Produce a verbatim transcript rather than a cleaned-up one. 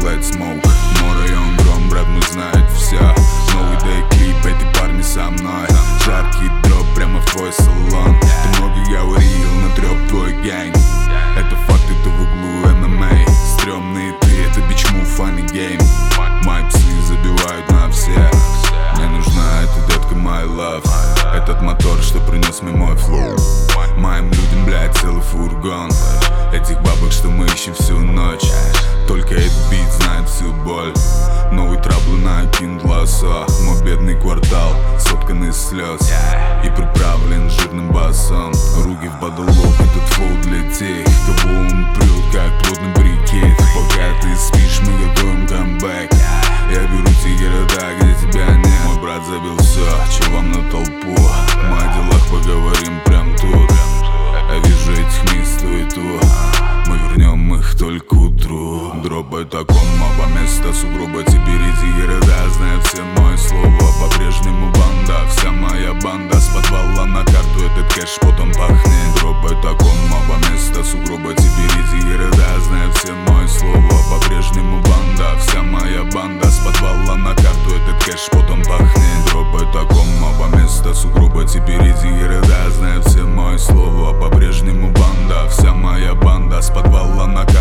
Let Smoke. Мой район гром, брат, мой знает все. Новый дэй-клип, эти парни со мной. Жаркий дроп прямо в твой салон. Ты много говорил, натрёп твой гэнг. Это факт, это в углу эм эм эй. Стрёмный ты, это бичму, funny game. Мои псы забивают на все. Мне нужна эта детка, my love. Этот мотор, что принес мне мой флоу. Моим людям, блядь, целый фургон. Этих бабок, что мы ищем всю ночь. Только этот бит знает всю боль. Новый трабл накинут лосо. Мой бедный квартал, соткан из слез и приправлен жирным басом. Руки в потолок, этот флоу для тех, кого он прет, как плотный брикет. Пока ты спишь, мы готовим камбэк. Я беру те города, где тебя нет. Мой брат забил все, че вам на толпу. Мы о делах поговорим прям тут. Я вижу этих мисс то и то. Мы вернем их только к утру. Дроп это комоба, место сугроба. Теперь эти города знают все мои слова. По-прежнему банда, вся моя банда. С подвала на карту этот кэш потом пахнет. Дроп это комоба, место сугроба. Теперь эти города знают все мои слова. По-прежнему банда, вся моя банда. С подвала на карту этот кэш потом пахнет. Дроп это комоба, место сугроба. Теперь эти города знают все мои слова. По-прежнему банда, вся моя банда. С подвала на